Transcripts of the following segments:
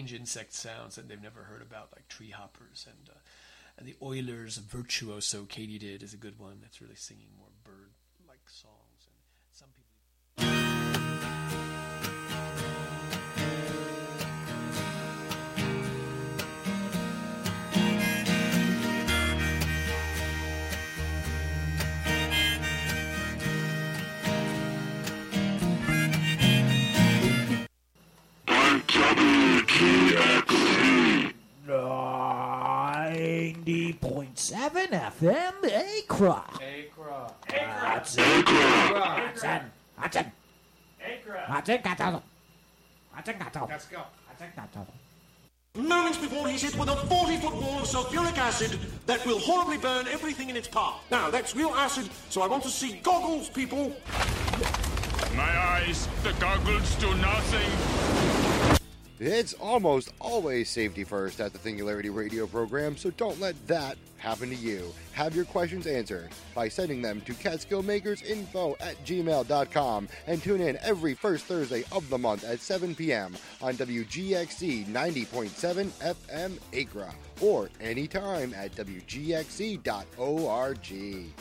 strange insect sounds that they've never heard about, like tree hoppers. And the Oilers Virtuoso Katydid is a good one that's really singing more bird-like songs. And some people. WGXC 90.7 FM Acra. That's it. Moments before he's hit with a 40-foot wall of sulfuric acid that will horribly burn everything in its path. Now, that's real acid, so I want to see goggles, people. My eyes, the goggles do nothing. It's almost always safety first at the Singularity Radio program, so don't let that happen to you. Have your questions answered by sending them to catskillmakersinfo@gmail.com and tune in every first Thursday of the month at 7 p.m. on WGXC 90.7 FM Acra or anytime at WGXC.org.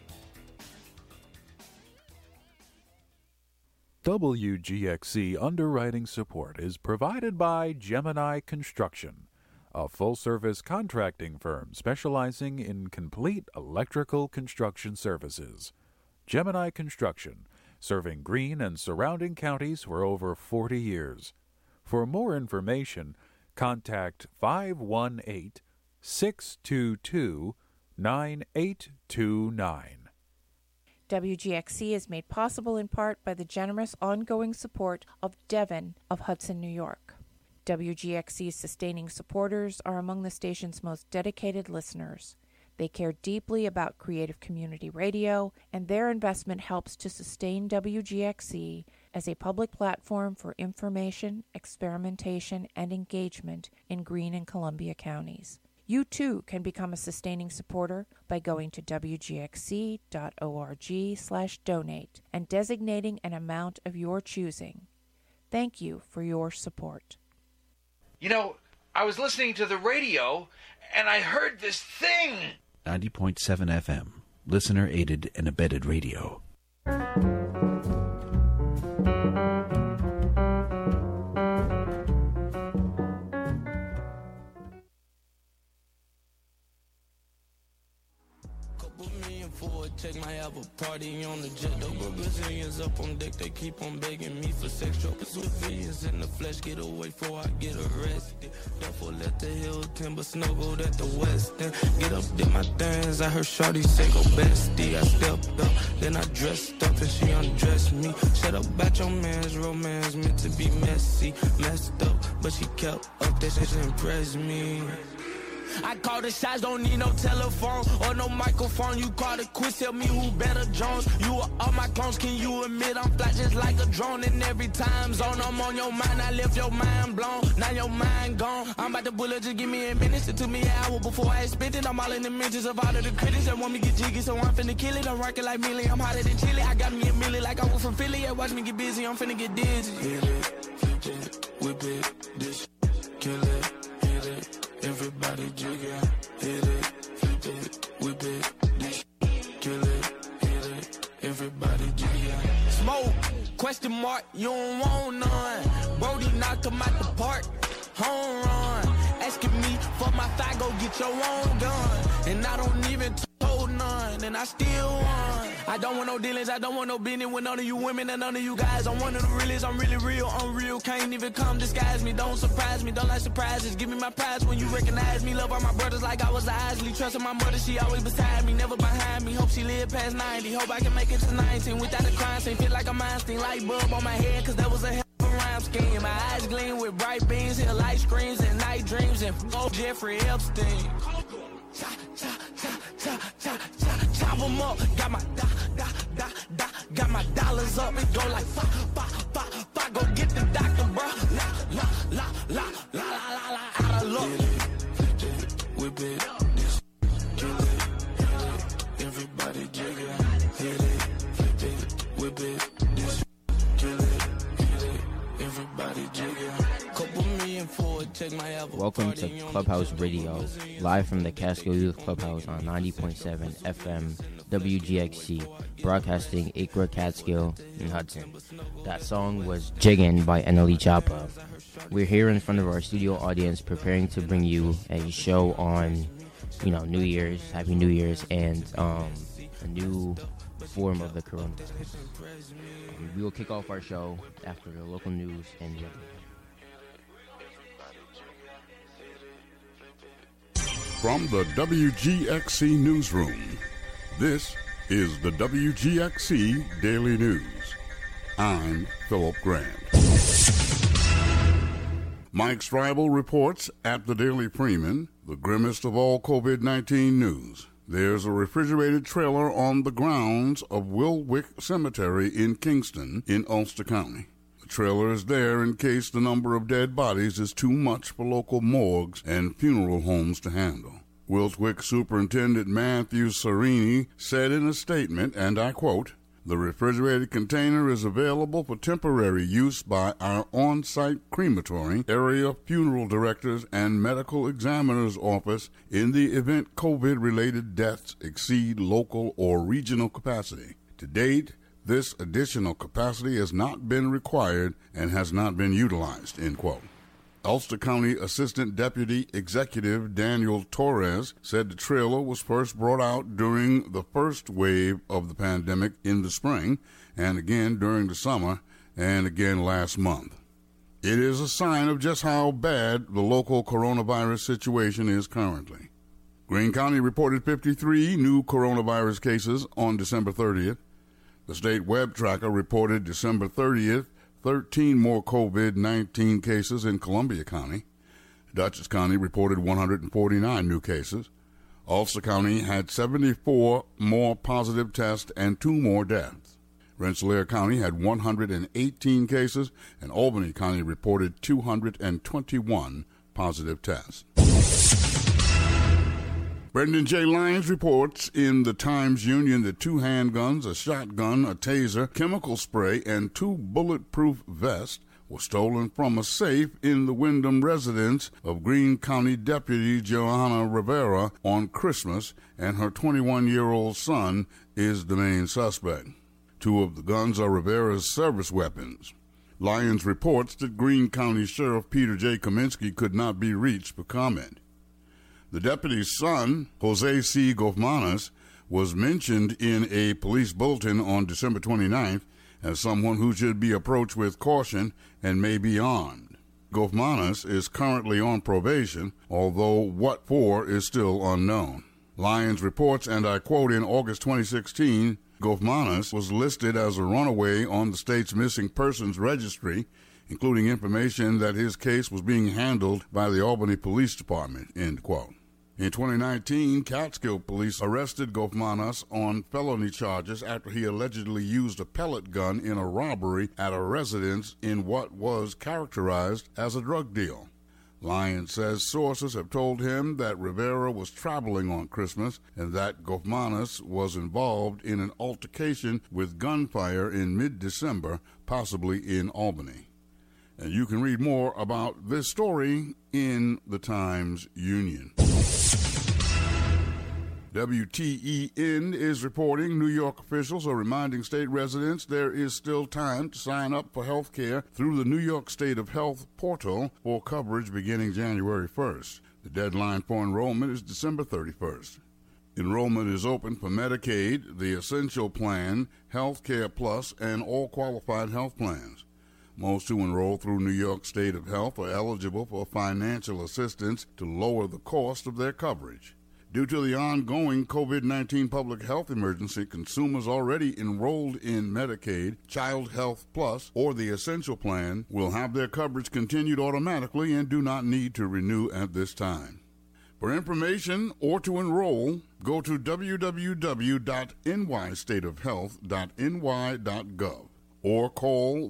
WGXC underwriting support is provided by Gemini Construction, a full-service contracting firm specializing in complete electrical construction services. Gemini Construction, serving Greene and surrounding counties for over 40 years. For more information, contact 518-622-9829. WGXC is made possible in part by the generous ongoing support of Devon of Hudson, New York. WGXC's sustaining supporters are among the station's most dedicated listeners. They care deeply about creative community radio, and their investment helps to sustain WGXC as a public platform for information, experimentation, and engagement in Greene and Columbia counties. You too can become a sustaining supporter by going to wgxc.org/donate and designating an amount of your choosing. Thank you for your support. You know, I was listening to the radio and I heard this thing. 90.7 FM, listener-aided and abetted radio. Check my have a party on the jet. Double Brazilians up on deck, they keep on begging me for sex. Trophies with visions in the flesh, get away before I get arrested. Therefore let the hill timber snuggled at the west end. Get up, did my things, I heard shorty say go bestie. I stepped up, then I dressed up and she undressed me. Shut up about your man's romance, meant to be messy. Messed up, but she kept up, that shit impressed me. I call the shots, don't need no telephone or no microphone. You call the quiz, tell me who better Jones. You are all my clones, can you admit I'm fly just like a drone? And every time zone I'm on your mind, I left your mind blown. Now your mind gone. I'm about to bullet, just give me a minute. It took me an hour before I spent it. I'm all in the mentions of all of the critics that want me get jiggy, so I'm finna kill it. I'm rocking like Millie, I'm hotter than chili. I got me a milli like I was from Philly. Yeah, watch me get busy, I'm finna get dizzy. Hit it, hit it, whip it, this kill it, hit it. Everybody jigger, hit it, whip it, this, kill it, hit it, everybody jigger. Smoke, question mark, you don't want none. Brody knocked him out the park, home run. Asking me for my thigh, go get your own gun. And I don't even told none, and I still won. I don't want no dealings, I don't want no business with none of you women and none of you guys. I'm one of the realest, I'm really real, unreal. Can't even come disguise me, don't surprise me, don't like surprises. Give me my prize when you recognize me. Love all my brothers like I was Isley. Trusting my mother, she always beside me, never behind me. Hope she live past 90, hope I can make it to 19 without a crime scene. Feel like a Einstein, light bulb on my head, cause that was a hell of a rhyme scheme. My eyes gleam with bright beams, hit light screens and night dreams. And Jeffrey Epstein. Chop 'em up, got my dollars up, it go like fa, go get the doctor, bro. La, out of luck. Whip it, this, kill it, hit it, everybody jigger, hit it, whip it, this, kill it, hit it, everybody jigger. Couple million for a Welcome to Clubhouse Radio, live from the Catskill Youth Clubhouse on 90.7 FM WGXC, broadcasting Acra, Catskill, and Hudson. That song was Jiggin' by NLE Choppa. We're here in front of our studio audience preparing to bring you a show on, New Year's, Happy New Year's, and a new form of the coronavirus. We will kick off our show after the local news and weather. From the WGXC Newsroom, this is the WGXC Daily News. I'm Philip Grant. Mike Stribel reports at the Daily Freeman, the grimmest of all COVID-19 news. There's a refrigerated trailer on the grounds of Wilwick Cemetery in Kingston in Ulster County. The trailer is there in case the number of dead bodies is too much for local morgues and funeral homes to handle. Wilwick Superintendent Matthew Serini said in a statement, and I quote, "The refrigerated container is available for temporary use by our on-site crematory, area funeral directors, and medical examiner's office in the event COVID-related deaths exceed local or regional capacity. To date, this additional capacity has not been required and has not been utilized," end quote. Ulster County Assistant Deputy Executive Daniel Torres said the trailer was first brought out during the first wave of the pandemic in the spring, and again during the summer, and again last month. It is a sign of just how bad the local coronavirus situation is currently. Greene County reported 53 new coronavirus cases on December 30th. The state web tracker reported December 30th 13 more COVID-19 cases in Columbia County. Dutchess County reported 149 new cases. Ulster County had 74 more positive tests and 2 more deaths. Rensselaer County had 118 cases, and Albany County reported 221 positive tests. Brendan J. Lyons reports in the Times-Union that 2 handguns, a shotgun, a taser, chemical spray, and 2 bulletproof vests were stolen from a safe in the Wyndham residence of Greene County Deputy Johanna Rivera on Christmas, and her 21-year-old son is the main suspect. 2 of the guns are Rivera's service weapons. Lyons reports that Greene County Sheriff Peter J. Kaminsky could not be reached for comment. The deputy's son, Jose C. Gofmanis, was mentioned in a police bulletin on December 29th as someone who should be approached with caution and may be armed. Gofmanis is currently on probation, although what for is still unknown. Lyons reports, and I quote, in August 2016, Gofmanis was listed as a runaway on the state's missing persons registry, including information that his case was being handled by the Albany Police Department, end quote. In 2019, Catskill police arrested Gofmanis on felony charges after he allegedly used a pellet gun in a robbery at a residence in what was characterized as a drug deal. Lyons says sources have told him that Rivera was traveling on Christmas and that Gofmanis was involved in an altercation with gunfire in mid-December, possibly in Albany. And you can read more about this story in the Times-Union. WTEN is reporting New York officials are reminding state residents there is still time to sign up for health care through the New York State of Health portal for coverage beginning January 1st. The deadline for enrollment is December 31st. Enrollment is open for Medicaid, the Essential Plan, Health Care Plus, and all qualified health plans. Most who enroll through New York State of Health are eligible for financial assistance to lower the cost of their coverage. Due to the ongoing COVID-19 public health emergency, consumers already enrolled in Medicaid, Child Health Plus, or the Essential Plan will have their coverage continued automatically and do not need to renew at this time. For information or to enroll, go to www.nystateofhealth.ny.gov or call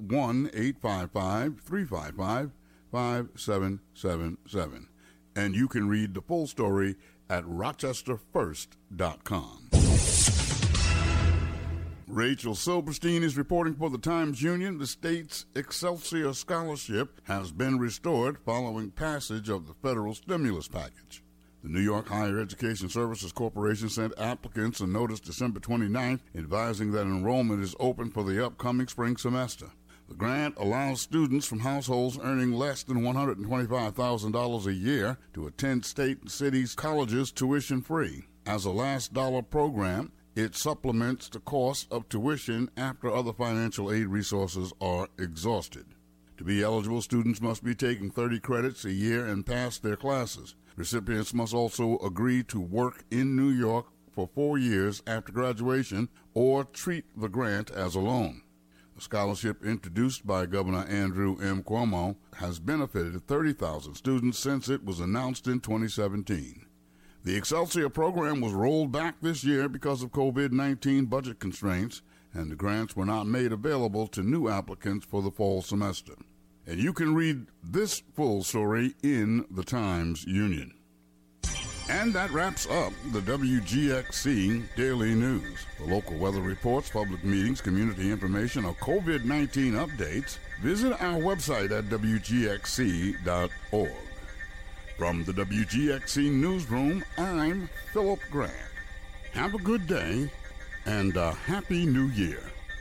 1-855-355-5777. And you can read the full story at rochesterfirst.com. Rachel Silberstein is reporting for the Times-Union. The state's Excelsior Scholarship has been restored following passage of the federal stimulus package. The New York Higher Education Services Corporation sent applicants a notice December 29th advising that enrollment is open for the upcoming spring semester. The grant allows students from households earning less than $125,000 a year to attend state and cities' colleges tuition-free. As a last dollar program, it supplements the cost of tuition after other financial aid resources are exhausted. To be eligible, students must be taking 30 credits a year and pass their classes. Recipients must also agree to work in New York for 4 years after graduation or treat the grant as a loan. The scholarship, introduced by Governor Andrew M. Cuomo, has benefited 30,000 students since it was announced in 2017. The Excelsior program was rolled back this year because of COVID-19 budget constraints, and the grants were not made available to new applicants for the fall semester. And you can read this full story in the Times-Union. And that wraps up the WGXC Daily News. For local weather reports, public meetings, community information, or COVID-19 updates, visit our website at WGXC.org. From the WGXC Newsroom, I'm Philip Grant. Have a good day and a Happy New Year.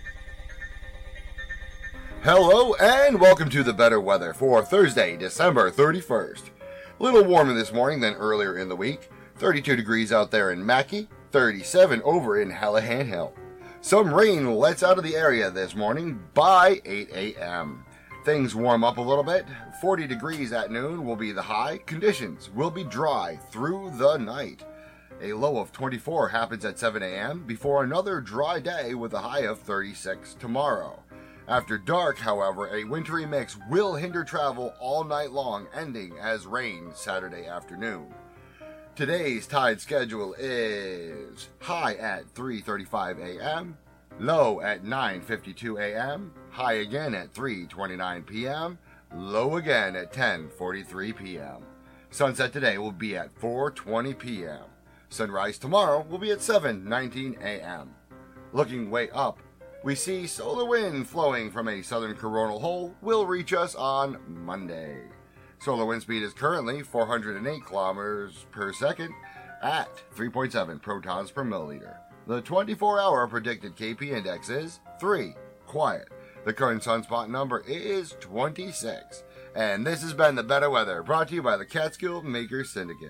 Hello and welcome to the better weather for Thursday, December 31st. A little warmer this morning than earlier in the week. 32 degrees out there in Mackay, 37 over in Hallahan Hill. Some rain lets out of the area this morning by 8 a.m. Things warm up a little bit. 40 degrees at noon will be the high. Conditions will be dry through the night. A low of 24 happens at 7 a.m. before another dry day with a high of 36 tomorrow. After dark, however, a wintry mix will hinder travel all night long, ending as rain Saturday afternoon. Today's tide schedule is high at 3:35 a.m., low at 9:52 a.m., high again at 3:29 p.m., low again at 10:43 p.m. Sunset today will be at 4:20 p.m. Sunrise tomorrow will be at 7:19 a.m. Looking way up, we see solar wind flowing from a southern coronal hole will reach us on Monday. Solar wind speed is currently 408 kilometers per second at 3.7 protons per milliliter. The 24-hour predicted KP index is 3. Quiet. The current sunspot number is 26. And this has been the Better Weather, brought to you by the Catskill Makers Syndicate.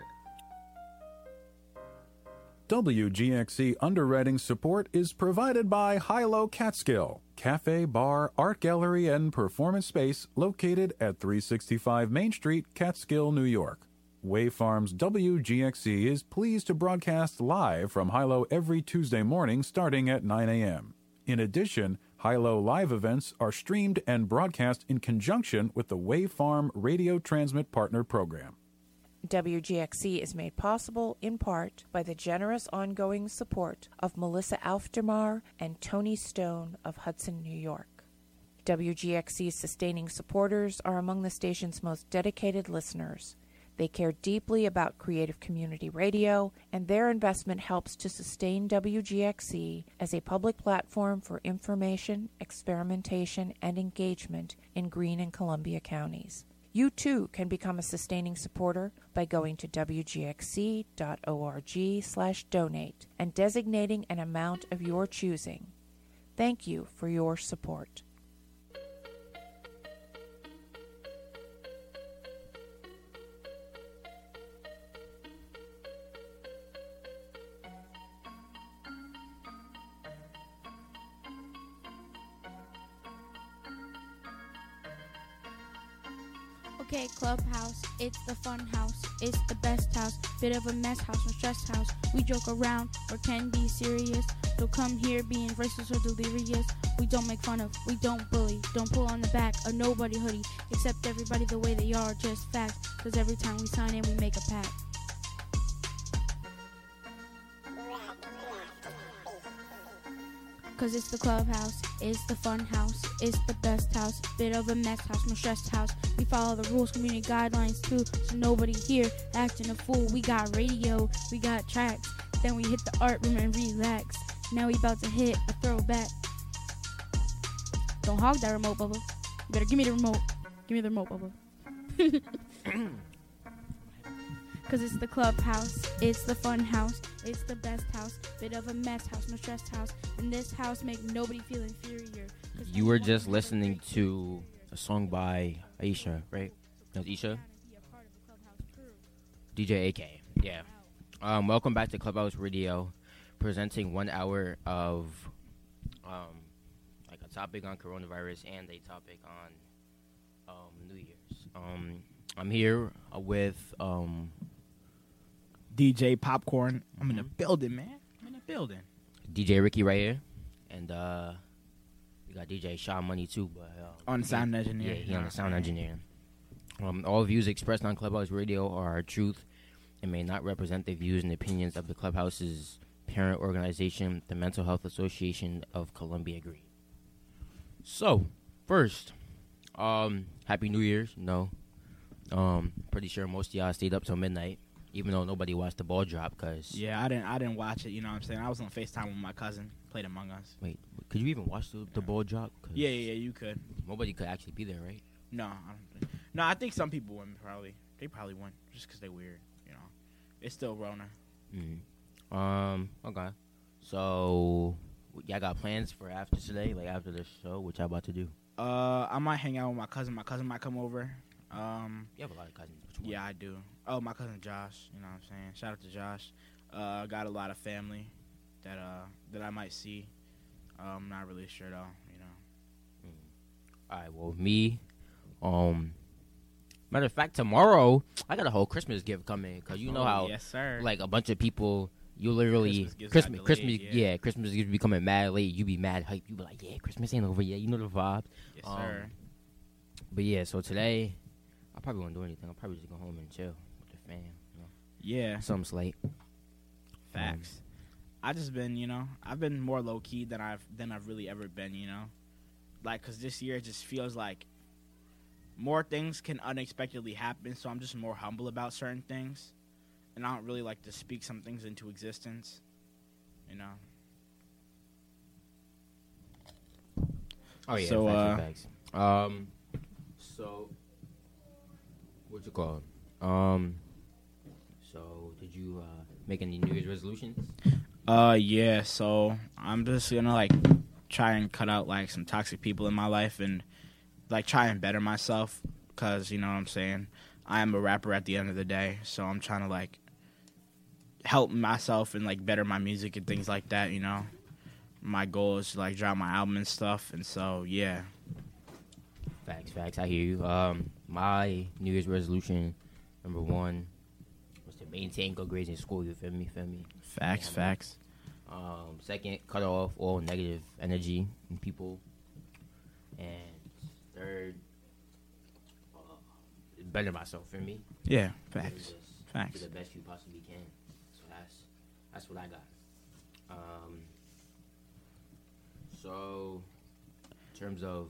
WGXC underwriting support is provided by Hilo Catskill, cafe, bar, art gallery, and performance space located at 365 Main Street, Catskill, New York. Wave Farms WGXC is pleased to broadcast live from Hilo every Tuesday morning starting at 9 a.m. In addition, Hilo live events are streamed and broadcast in conjunction with the Wave Farm Radio Transmit Partner Program. WGXC is made possible in part by the generous ongoing support of Melissa Aufdermar and Tony Stone of Hudson, New York. WGXC's sustaining supporters are among the station's most dedicated listeners. They care deeply about creative community radio, and their investment helps to sustain WGXC as a public platform for information, experimentation, and engagement in Greene and Columbia counties. You too can become a sustaining supporter by going to wgxc.org/donate and designating an amount of your choosing. Thank you for your support. Okay, Clubhouse, it's the fun house, it's the best house, bit of a mess house, no stress house. We joke around or can be serious, so come here being racist or delirious. We don't make fun of, we don't bully, don't pull on the back of nobody hoodie, accept everybody the way they are, just facts, cause every time we sign in we make a pact. Cause it's the clubhouse, it's the fun house, it's the best house, bit of a mess house, no stress house. We follow the rules, community guidelines too, so nobody here acting a fool. We got radio, we got tracks, then we hit the art room and relax. Now we about to hit a throwback. Don't hog that remote, Bubba. You better give me the remote. Give me the remote, Bubba. Cause it's the clubhouse, it's the fun house, it's the best house, bit of a mess house, no stress house. And this house make nobody feel inferior. You were just listening to a song by Aisha, right? That's Aisha? DJ AK, yeah. Welcome back to Clubhouse Radio, presenting 1 hour of like a topic on coronavirus and a topic on New Year's. I'm here with DJ Popcorn. I'm in the building, man. I'm in the building. DJ Ricky right here, and we got DJ Sean Money too, but on the sound engineer. Yeah, he on the sound engineer. All views expressed on Clubhouse Radio are our truth and may not represent the views and opinions of the Clubhouse's parent organization, the Mental Health Association of Columbia Green. So, first, Happy New Year's. No, pretty sure most of y'all stayed up till midnight, even though nobody watched the ball drop. Cause yeah, I didn't watch it. You know what I'm saying? I was on FaceTime with my cousin, played Among Us. Wait, could you even watch the ball drop? Yeah, you could. Nobody could actually be there, right? No, I think some people wouldn't probably. They probably wouldn't just because they're weird. You know, it's still Rona. Okay. So, y'all got plans for after today, like after the show? What y'all about to do? I might hang out with my cousin. My cousin might come over. You have a lot of cousins. Yeah, I do. Oh, my cousin Josh. You know what I'm saying? Shout out to Josh. Got a lot of family that I might see. I'm not really sure though. You know. All right. Well, me. Matter of fact, tomorrow I got a whole Christmas gift coming because you know how, yes, sir. Like a bunch of people, you literally Christmas gifts be coming mad late. You be mad hype. You be like, yeah, Christmas ain't over yet. You know the vibes. Yes, sir. But yeah, so today I probably won't do anything. I'll probably just go home and chill with the fam. You know? Yeah, something slight. Facts. I just been, I've been more low key than I've really ever been. Like, cause this year it just feels like more things can unexpectedly happen, so I'm just more humble about certain things, and I don't really like to speak some things into existence, Oh yeah, so, facts. So what's it called? So did you make any New Year's resolutions? Yeah. So I'm just gonna try and cut out some toxic people in my life and try and better myself, because you know what I'm saying, I am a rapper at the end of the day, so I'm trying to help myself and better my music and things like that. My goal is to drop my album and stuff, and so yeah. Facts. I hear you. My New Year's resolution number 1 was to maintain good grades in school. You feel me? Facts. Second, cut off all negative energy in people, and third, better myself. For me. Yeah, facts. Do the best you possibly can. So that's what I got. So in terms of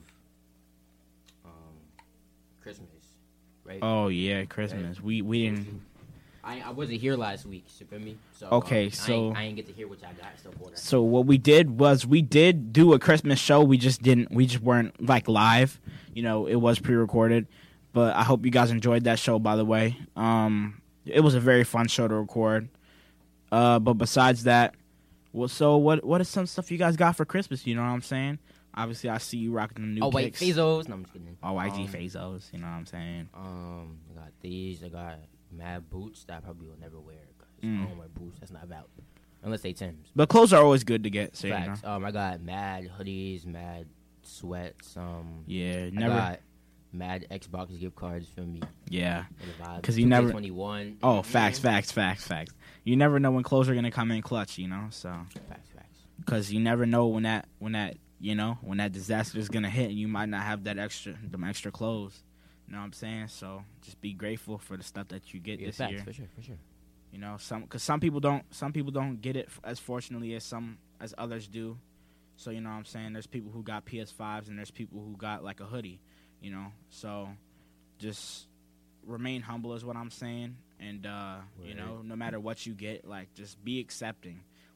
Christmas, right? Oh yeah, Christmas. Right? We didn't. I wasn't here last week. You feel me? So okay, so I ain't get to hear what y'all got still for that. So what we did was we did do a Christmas show. We just weren't live. It was pre-recorded, but I hope you guys enjoyed that show. By the way, it was a very fun show to record. But besides that, so what is some stuff you guys got for Christmas? You know what I'm saying? Obviously, I see you rocking the new white Fazos. No, I'm just kidding. YG Fazos. You know what I'm saying? I got these. I got mad boots that I probably will never wear because I don't wear boots. That's not valid unless they Timbs. But clothes are always good to get. So facts. I got mad hoodies, mad sweats. Yeah, I got mad Xbox gift cards. Feel me? Yeah, because you never 21. Oh, facts. You never know when clothes are gonna come in clutch. So facts. Because you never know when that disaster is gonna hit, and you might not have them extra clothes. You know what I'm saying? So just be grateful for the stuff that you get this year. For sure. Because some people don't get it as fortunately as others do. So you know what I'm saying? There's people who got PS5s and there's people who got a hoodie. So just remain humble is what I'm saying, and no matter what you get, just be accepting.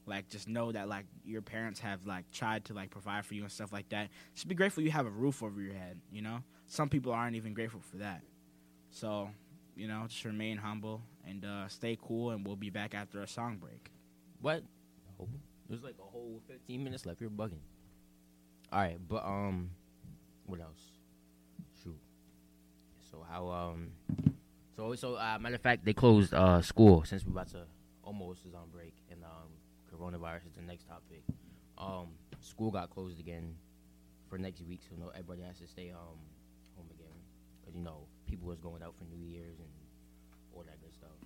Like, just know that, like, your parents have, like, tried to, like, provide for you and stuff like that. Just be grateful you have a roof over your head, you know? Some people aren't even grateful for that. So, you know, just remain humble and stay cool, and we'll be back after a song break. What? There's, like, a whole 15 minutes left. You're bugging. All right, but, what else? Shoot. So, how, So, matter of fact, they closed school since we're about to almost is on break, and coronavirus is the next topic. School got closed again for next week, so everybody has to stay home again, because you know people was going out for New Year's and all that good stuff.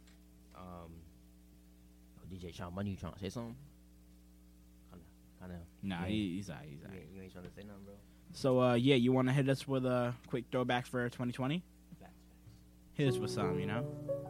DJ Sean Money, you trying to say something? Kind of. Nah, he's all right. You ain't trying to say nothing, bro. So yeah, you want to hit us with a quick throwback for 2020? Facts. Hit us with some, you know.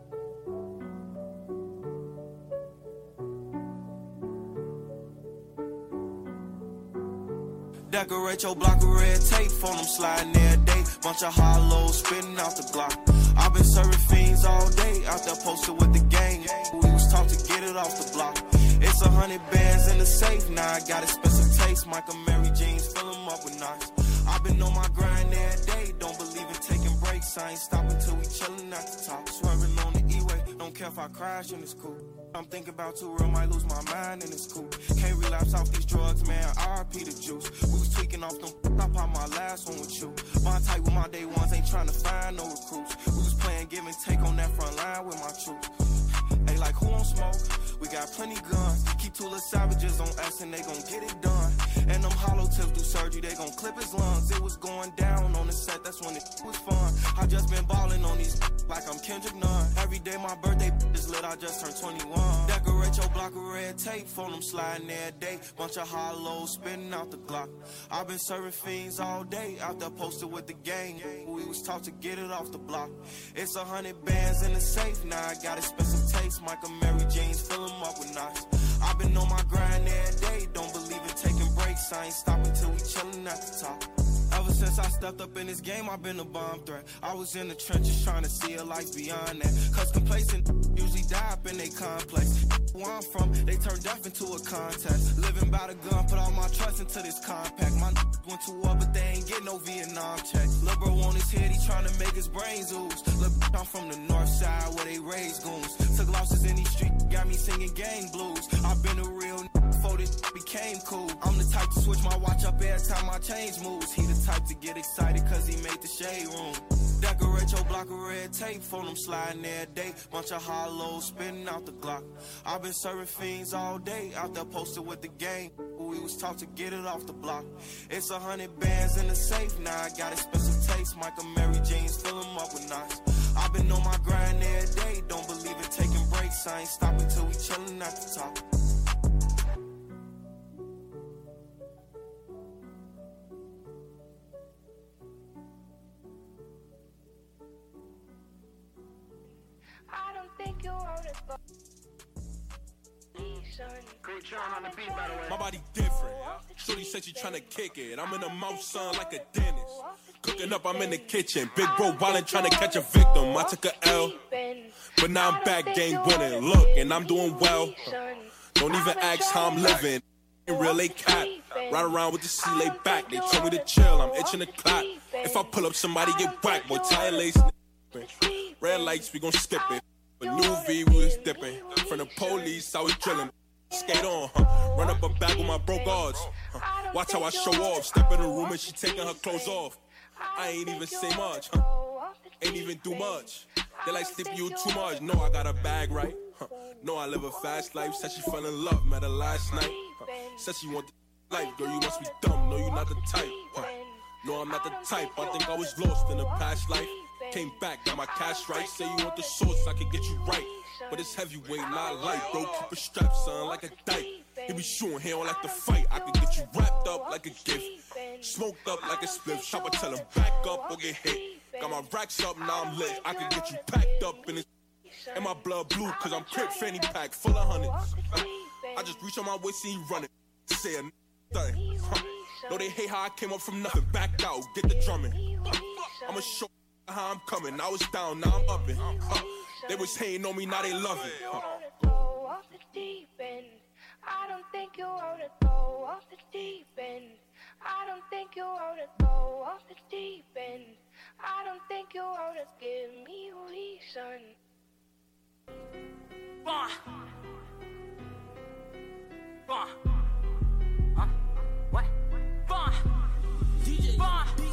Decorate your block with red tape, phone them sliding every day. Bunch of hollows spitting out the Glock. I've been serving fiends all day, out there posted with the gang. We was taught to get it off the block. It's 100 bands in the safe, now I got expensive taste. Michael Mary jeans, fill them up with knots. I've been on my grind every day, don't believe in taking breaks. I ain't stopping till we chillin' at the top. Swerving on the E-way, don't care if I crash in this coupe. I'm thinking about too real, might lose my mind in this coupe. Can't relapse off these drugs, man, RP the juice. We was tweaking off them, I popped my last one with you. My type with my day ones, ain't trying to find no recruits. We was playing give and take on that front line with my troops. Hey, like who on smoke? We got plenty guns. Keep two little savages on us and they gon' get it done. And them hollow tips do surgery, they gon' clip his lungs. It was going down on the set, that's when it was fun. I just been ballin' on these like I'm Kendrick Nunn. Every day my birthday is lit, I just turned 21. Decorate your block with red tape, phone them sliding every day. Bunch of hollows spitting out the Glock. I've been serving fiends all day, out there posted with the gang. We was taught to get it off the block. It's 100 bands in the safe, now I got expensive taste. Michael Mary jeans, fill them up with knots. I've been on my grind every day, don't believe in taking breaks. I ain't stopping till we chillin' at the top. Ever since I stepped up in this game, I've been a bomb threat. I was in the trenches trying to see a life beyond that. Cause complacent usually die up in they complex. Where I'm from, they turn death into a contest. Living by the gun, put all my trust into this compact. My went to war, but they ain't get no Vietnam checks. Lil' bro on his head, he trying to make his brains ooze. Lil' I'm from the north side where they raise goons. Took losses in these streets, got me singing gang blues. I've been a real before this became cool. I'm the type to switch my watch up every time my change moves. He the type to get excited cause he made the shade room. Decorate your block with red tape, phone them sliding every day. Bunch of hollows spitting out the Glock. I've been serving fiends all day, out there posted with the gang. We was taught to get it off the block. It's 100 bands in the safe, now I got expensive taste. Michael Mary jeans, fill them up with knots. I've been on my grind every day, don't believe in taking breaks. I ain't stopping till we chillin' at the top. I don't think you wrote it for Coach John on the beat, by the way. My body different. Shorty said she tryna kick it. I'm in the mouth, son, like a dentist. Cooking up, I'm in the kitchen. Big bro wildin' tryna catch a victim. I took a L, but now I'm back, game winning. Look, and I'm doing well. Don't even ask how I'm living. In real, they cap. Ride around with the C laid back. They told me to chill. I'm itching to clap. If I pull up, somebody get whacked. Boy, tire lace. Red lights, we gon' skip it. A new V, we was dipping. From the police, I was drilling. Skate on, run up a bag with my broke odds. Watch how I show off. Step in the room and she taking her clothes off. I ain't even say much, ain't even do much. They like slip you too much. No, I got a bag right. No, I live a fast life. Said she fell in love, met her last night. Said she want the life, girl, you must be dumb. No, you not the type. No, I'm not the type. I think I was lost in a past life. Came back, got my cash right. Say you want the sauce, I can get you right. But it's heavyweight, not light, bro. Keep a strap, son, like a dyke. He be shooting, he don't like to fight. I can get you wrapped up like a gift. Smoked up like a spliff. Chopper tell him back up or get hit. Got my racks up, now I'm lit. I can get you packed up in this. And my blood blue, cause I'm crip fanny pack full of hundreds. I just reach on my waist and he running. Say a thing. No, they hate how I came up from nothing. Back out, get the drumming. I'ma show how I'm coming. I was down, now I'm upping. They was hating on me, now they love it. Go off the deep end. I don't think you ought to go off the deep end. I don't think you ought to go off the deep end. I don't think you ought to give me a reason. Huh? What? DJ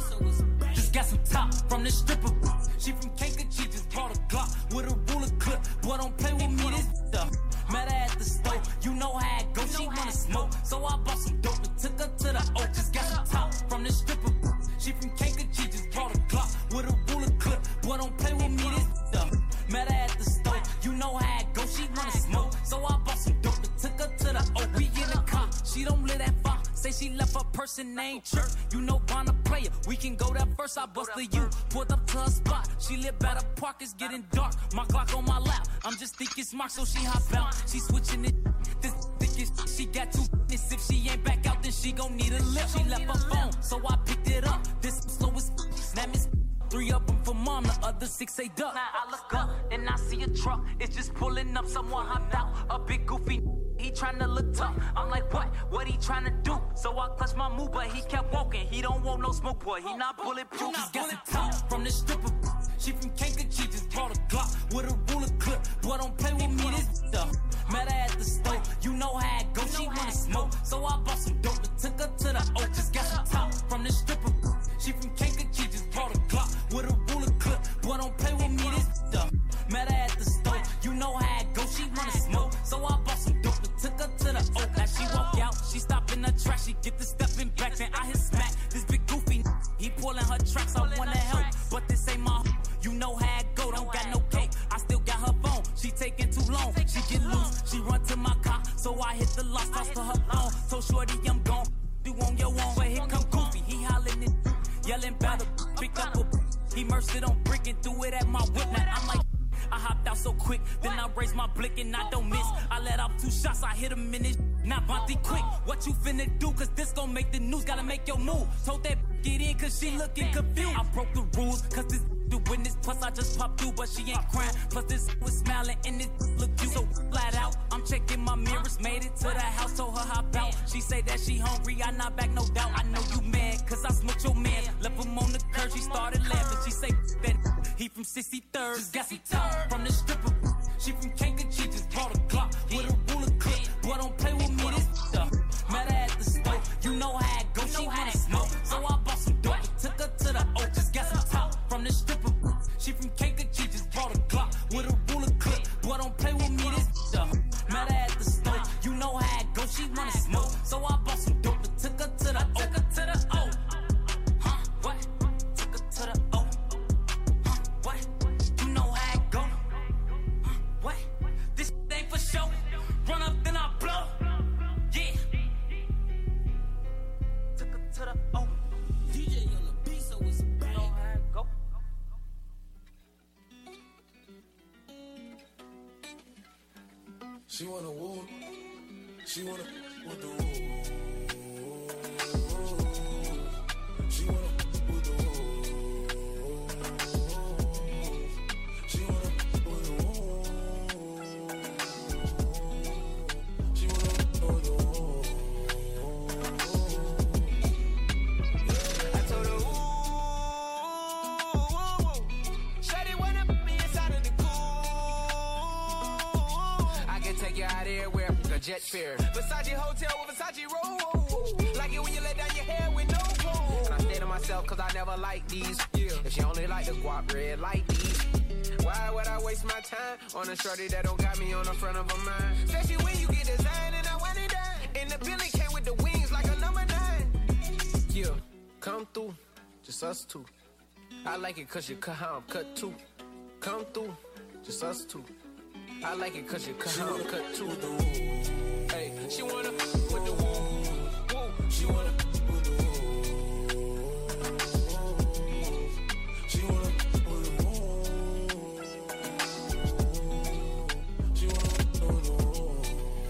just got some top from the stripper. She from Kankakee, she just brought a Glock with a ruler clip. Boy, don't play with me, this stuff. Met her at the store, you know how it go. She wanna smoke, so I bought some dope and took her to the O. Just got some top from the stripper. She from Kankakee, just brought a Glock with a ruler clip. Boy, don't play with me, this stuff. Met her at the store, you know how it go. She wanna smoke, so I bought some dope and took her to the O. We in the car, she don't live that far. Say she left her person named Church. You know Bonner player. We can go there first. I bust the U. Pulled up to her spot. She live by the park. It's getting dark. My Glock on my lap. I'm just thinking smart, so she hop out. She switching it. This thickest. She got two. If she ain't back out, then she gon' need a lift. She left her phone, so I picked it up. This slowest. That miss. 3 of them for mom, the other 6 say duck. Now I look up and I see a truck. It's just pulling up. Someone hopped out. A big goofy. He tryna look tough. I'm like, what? What he tryna do? So I clutched my move, but he kept walking. He don't want no smoke, boy. He not bulletproof. Just got some top from the stripper. She from Kankakee, just brought a Glock with a ruler clip. Boy, don't play with me, this stuff. Met her at the store, you know how it go. She wanna smoke, so I bought some dope and took her to the O. Just got some top from the stripper. She from Kankakee, just brought a Glock with a ruler clip. Boy, don't play with me, this stuff. Met her at the store, you know how it go. She wanna smoke, so I bought some dope. Took her to the O. As she walk out, she stop in the track. She get the stepping back, then I hit smack. This big goofy, he pulling her tracks. I wanna help, but this ain't my. You know how it go. Don't got no cake. I still got her phone. She taking too long. She get loose. She run to my car, so I hit the lock. Toss to her phone. Told shorty I'm gone. You on your own, but here come Goofy. He hollering it, yelling battle. Picked up a. He immersed it on brick and threw it at my whip. Now I'm like. I hopped out so quick, then I raised my blick and I don't miss. I let off 2 shots, I hit him in his. Now Bonte quick, what you finna do? Cause this gon' make the news, gotta make your move. Told that get in cause she looking confused. I broke the rules, cause this the witness. Plus I just popped through, but she ain't crying. Plus this was smiling and this look cute. So flat out, I'm checking my mirrors. Made it to the house, told her hop out. She say that she hungry, I not back, no doubt. I know you mad, cause I smoked your man. Left him on the curb, she started laughing. She say that he from 63rd. Just got some top from the stripper. She from Kankakee, just brought a Glock with a ruler clip. Boy, don't play with me, this stuff. Met her at the store, you know how it go. She wanna smoke, so I bought some dope. Took her to the O, just got some top from the stripper. She from Kankakee, just brought a Glock with a ruler clip. Boy, don't play with me, this stuff. Met her at the store, you know how it go. She wanna smoke, so I bought some dope. Took her to the O, took her to the O. Huh? What? Took her to the O. Huh? What? You know how it go. Huh? What? This ain't for show. Run up, then I blow. Yeah. Took her to the O. DJ on the beat, so it's bang. You know how it go. She wanna woo. She wanna with the woo. She wanna with the woo. She wanna with the woo. She wanna with the woo. I told her woo. Shawty wanna put me inside of the cool. I can take you out everywhere. Jet fare. Versace hotel with Versace roll. Like it when you let down your hair with no clothes. And I stay to myself cause I never like these. Yeah. If she only like the guap red like these. Why would I waste my time on a shorty that don't got me on the front of her mind? Especially when you get designed and I want it done. And the Billy came with the wings like a number 9. Yeah, come through, just us two. I like it cause you cut how I'm cut too. Come through, just us two. I like it cause you cut how I'm cut too. Hey, she wanna with the woo. She wanna with the woo. She wanna with the woo. She wanna with the woo.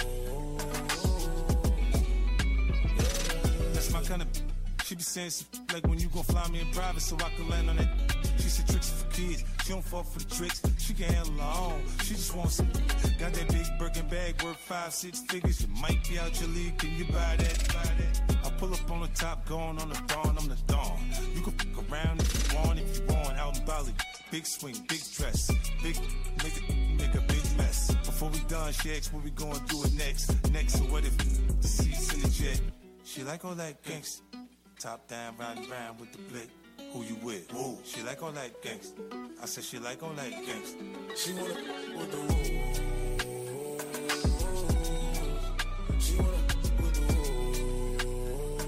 That's my kind of. She be saying like when you gon' fly me in private so I can land on that. She said tricks for kids. She don't fall for the tricks. She can handle her own. She just wants some. Got that big Birkin bag worth 5-6 figures. You might be out your league. Can you buy that? I pull up on the top, going on the dawn. I'm the dawn. You can fuck around if you want. Out in Bali, big swing, big dress, big nigga, make a big mess. Before we done, she asked what we gonna do it next. So what if the seats in the jet? She like all that gangsta. Top down, riding round with the blick. Who you with? Woo. She like all that gangsta. I said she like all that gangsta. She wanna with the woo. She wanna with the woo.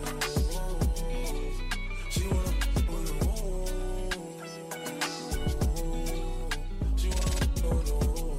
She wanna with the woo. She wanna with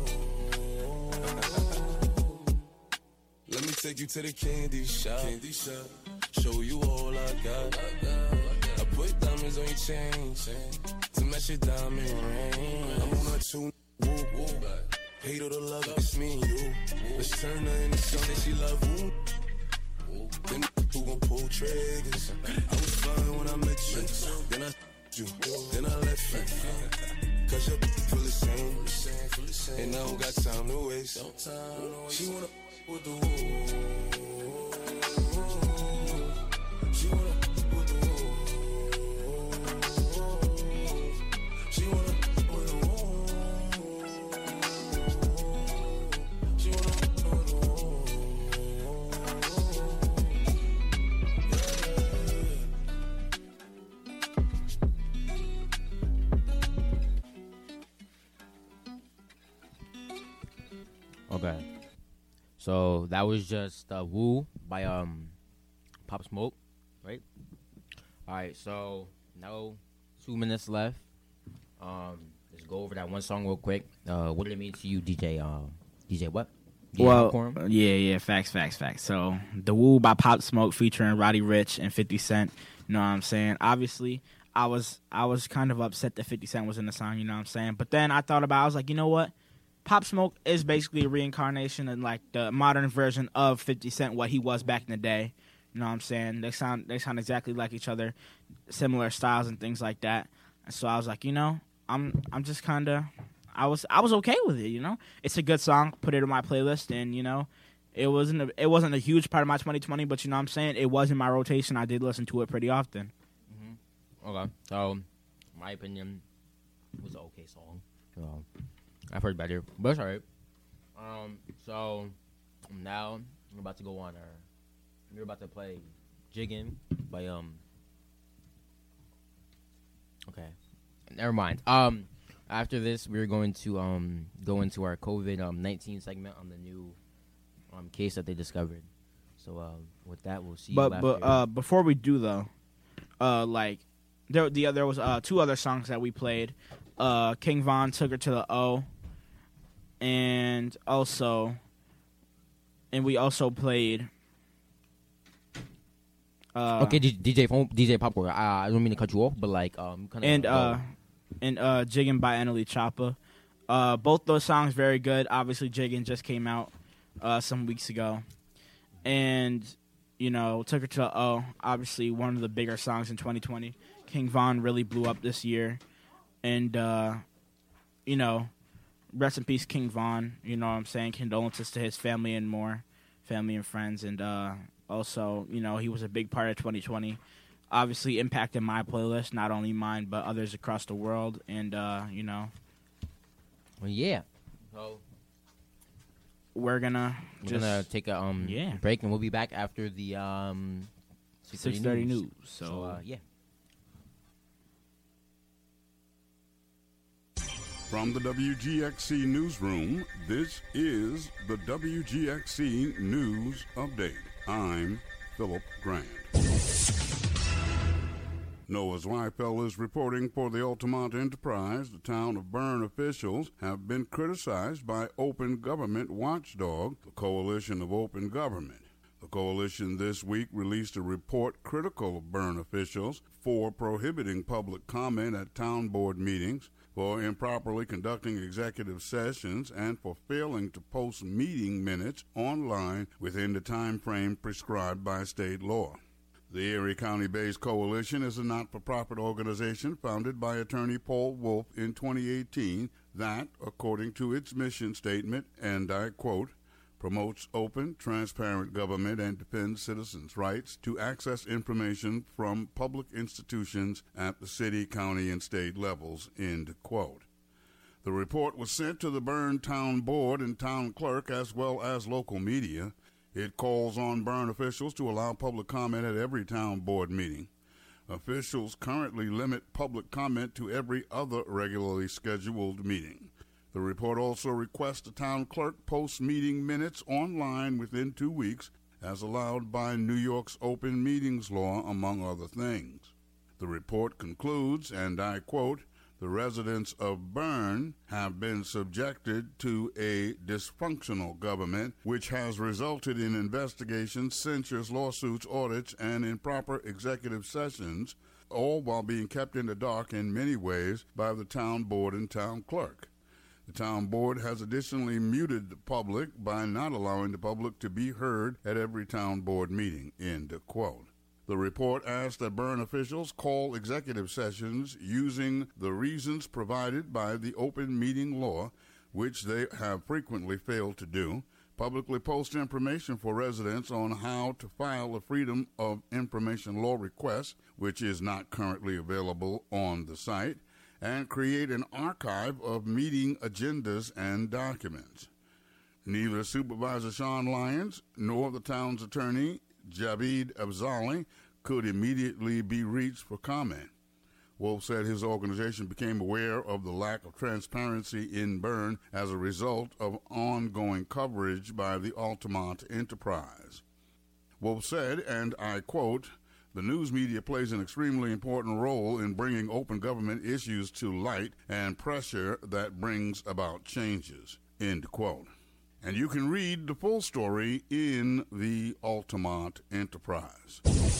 the woo. Let me take you to the candy shop. Show you all I got. I put diamonds on your chain to match your diamond ring. I'm on a tune, woo woo. Hate all the love, it's me and you. Let's turn her into something she love, woo. Then who gon' pull triggers? I was fine when I met you. Then I you, then I left you. Cause your feel the same. And I don't got time to waste. She wanna with the woo. She wanna with the woo. She wanna with the woo. She wanna with the woo. Okay. So that was just Woo by Pop Smoke, right? All right, so now 2 minutes left. Let's go over that one song real quick. What did it mean to you, DJ? DJ what? Yeah, facts. So the Woo by Pop Smoke featuring Roddy Ricch and 50 Cent. You know what I'm saying? Obviously, I was kind of upset that 50 Cent was in the song. You know what I'm saying? But then I thought about it. I was like, you know what? Pop Smoke is basically a reincarnation and like the modern version of 50 Cent, what he was back in the day. You know what I'm saying? They sound exactly like each other, similar styles and things like that. And so I was like, you know, I'm just kind of I was okay with it. You know, it's a good song. Put it in my playlist, and you know, it wasn't a huge part of my 2020, but you know what I'm saying? It was in my rotation. I did listen to it pretty often. Mm-hmm. Okay, so my opinion, it was an okay song. I've heard better, but it's alright. So now we're about to go on we're about to play Jiggin' by okay. Never mind. After this we're going to go into our COVID-19 segment on the new case that they discovered. So with that we'll see you after. But before we do though, like there was 2 other songs that we played. King Von Took Her to the O. And we also played. Okay, DJ Popcorn. I don't mean to cut you off, but like Jiggin' by Annalie Choppa. Both those songs very good. Obviously, Jiggin' just came out some weeks ago, and you know, Took Her to the O. Obviously, one of the bigger songs in 2020. King Von really blew up this year, and you know. Rest in peace, King Von. You know what I'm saying? Condolences to his family and friends. And also, you know, he was a big part of 2020. Obviously impacted my playlist, not only mine, but others across the world. And, you know. Well, yeah. So we're gonna take a break, and we'll be back after the 6:30 news. So yeah. From the WGXC newsroom, this is the WGXC News Update. I'm Philip Grant. Noah Zweifel is reporting for the Altamont Enterprise. The town of Bern officials have been criticized by Open Government Watchdog, the Coalition of Open Government. The coalition this week released a report critical of Bern officials for prohibiting public comment at town board meetings, for improperly conducting executive sessions, and for failing to post meeting minutes online within the time frame prescribed by state law. The Erie County-based coalition is a not-for-profit organization founded by attorney Paul Wolf in 2018 that, according to its mission statement, and I quote, promotes open, transparent government and defends citizens' rights to access information from public institutions at the city, county, and state levels, end quote. The report was sent to the Bern Town Board and Town Clerk as well as local media. It calls on Bern officials to allow public comment at every town board meeting. Officials currently limit public comment to every other regularly scheduled meeting. The report also requests the town clerk post meeting minutes online within 2 weeks, as allowed by New York's open meetings law, among other things. The report concludes, and I quote, the residents of Bern have been subjected to a dysfunctional government which has resulted in investigations, censures, lawsuits, audits, and improper executive sessions, all while being kept in the dark in many ways by the town board and town clerk. The town board has additionally muted the public by not allowing the public to be heard at every town board meeting, end quote. The report asks that Bern officials call executive sessions using the reasons provided by the open meeting law, which they have frequently failed to do, publicly post information for residents on how to file a Freedom of Information law request, which is not currently available on the site, and create an archive of meeting agendas and documents. Neither Supervisor Sean Lyons nor the town's attorney, Javid Afzali, could immediately be reached for comment. Wolf said his organization became aware of the lack of transparency in Bern as a result of ongoing coverage by the Altamont Enterprise. Wolf said, and I quote, the news media plays an extremely important role in bringing open government issues to light and pressure that brings about changes, end quote. And you can read the full story in the Altamont Enterprise.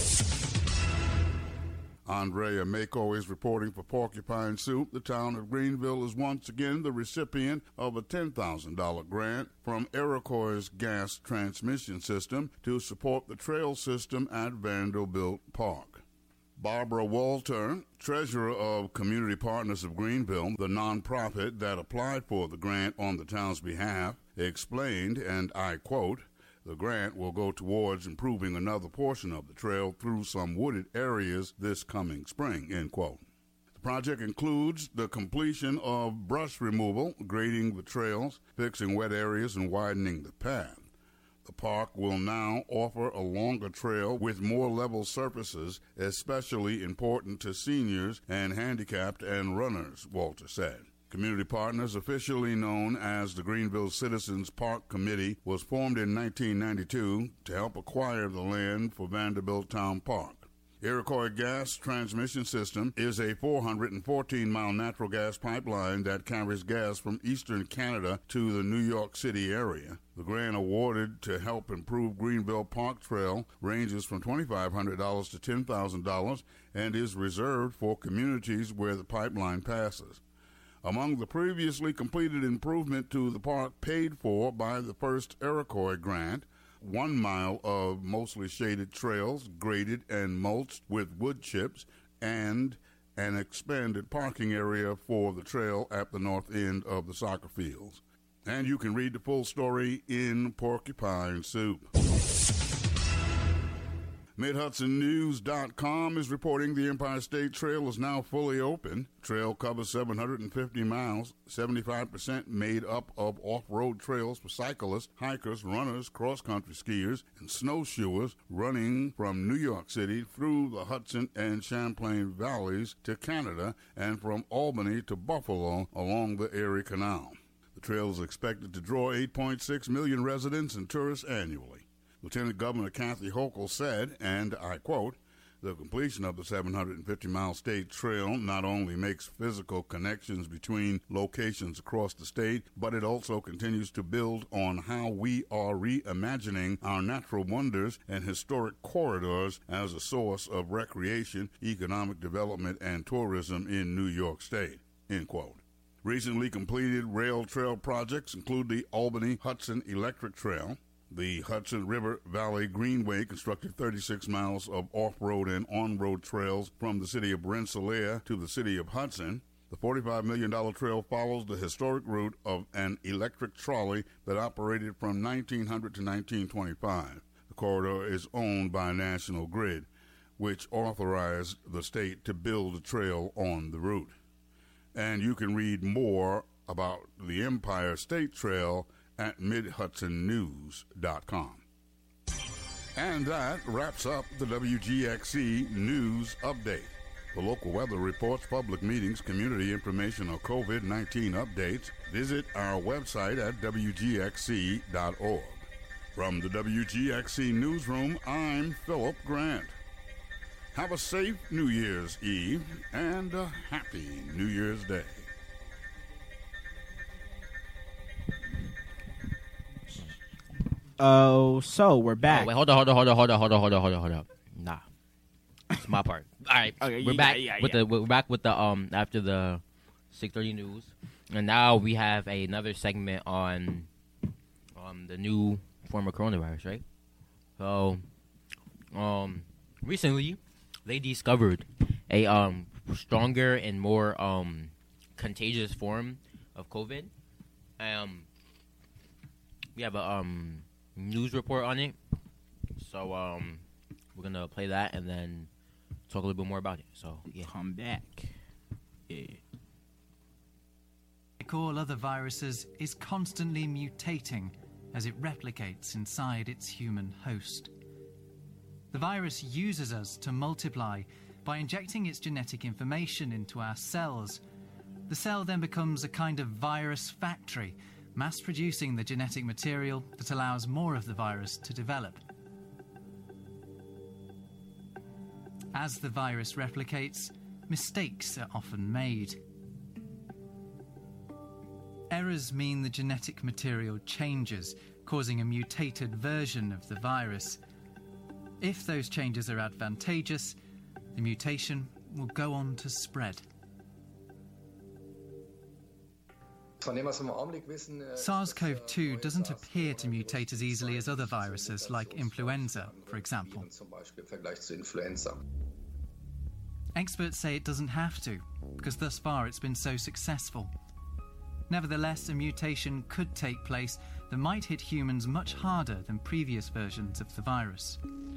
Andrea Mako is reporting for Porcupine Soup. The town of Greenville is once again the recipient of a $10,000 grant from Iroquois Gas Transmission System to support the trail system at Vanderbilt Park. Barbara Walter, treasurer of Community Partners of Greenville, the nonprofit that applied for the grant on the town's behalf, explained, and I quote, the grant will go towards improving another portion of the trail through some wooded areas this coming spring, end quote. The project includes the completion of brush removal, grading the trails, fixing wet areas, and widening the path. The park will now offer a longer trail with more level surfaces, especially important to seniors and handicapped and runners, Walter said. Community Partners, officially known as the Greenville Citizens Park Committee, was formed in 1992 to help acquire the land for Vanderbilt Town Park. Iroquois Gas Transmission System is a 414-mile natural gas pipeline that carries gas from eastern Canada to the New York City area. The grant awarded to help improve Greenville Park Trail ranges from $2,500 to $10,000 and is reserved for communities where the pipeline passes. Among the previously completed improvement to the park paid for by the first Iroquois grant, 1 mile of mostly shaded trails graded and mulched with wood chips, and an expanded parking area for the trail at the north end of the soccer fields. And you can read the full story in Porcupine Soup. MidHudsonNews.com is reporting the Empire State Trail is now fully open. Trail covers 750 miles, 75% made up of off-road trails for cyclists, hikers, runners, cross-country skiers, and snowshoers running from New York City through the Hudson and Champlain valleys to Canada and from Albany to Buffalo along the Erie Canal. The trail is expected to draw 8.6 million residents and tourists annually. Lieutenant Governor Kathy Hochul said, and I quote, the completion of the 750-mile state trail not only makes physical connections between locations across the state, but it also continues to build on how we are reimagining our natural wonders and historic corridors as a source of recreation, economic development, and tourism in New York State, end quote. Recently completed rail trail projects include the Albany Hudson Electric Trail. The Hudson River Valley Greenway constructed 36 miles of off-road and on-road trails from the city of Rensselaer to the city of Hudson. The $45 million trail follows the historic route of an electric trolley that operated from 1900 to 1925. The corridor is owned by National Grid, which authorized the state to build a trail on the route. And you can read more about the Empire State Trail at MidHudsonNews.com. And that wraps up the WGXC News Update. For local weather reports, public meetings, community information, or COVID-19 updates, visit our website at WGXC.org. From the WGXC Newsroom, I'm Philip Grant. Have a safe New Year's Eve and a happy New Year's Day. Oh, so we're back. Oh, wait, hold on. Nah, it's my part. All right, okay, we're back we're back with the after the 6:30 news, and now we have another segment on the new form of coronavirus, right? So, recently they discovered a stronger and more contagious form of COVID. We have a news report on it, so we're gonna play that and then talk a little bit more about it. So yeah, come back. Yeah. Like all other viruses, is constantly mutating as it replicates inside its human host. The virus uses us to multiply by injecting its genetic information into our cells. The cell then becomes a kind of virus factory, mass-producing the genetic material that allows more of the virus to develop. As the virus replicates, mistakes are often made. Errors mean the genetic material changes, causing a mutated version of the virus. If those changes are advantageous, the mutation will go on to spread. SARS-CoV-2 doesn't appear to mutate as easily as other viruses like influenza, for example. Experts say it doesn't have to, because thus far it's been so successful. Nevertheless, a mutation could take place that might hit humans much harder than previous versions of the virus.